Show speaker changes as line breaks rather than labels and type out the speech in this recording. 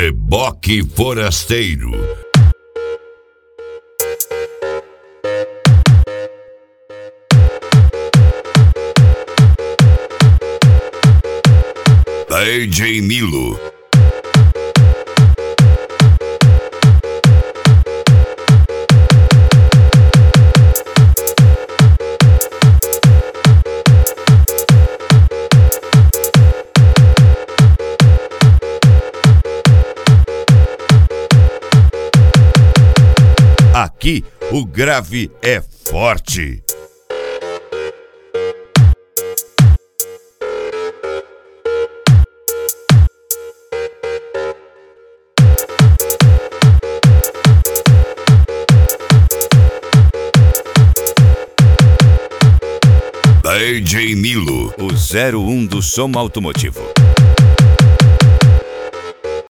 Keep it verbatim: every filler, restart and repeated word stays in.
Reboque Forasteiro. D J Nilo. Aqui o grave é forte. D J Nilo, o zero um do som automotivo.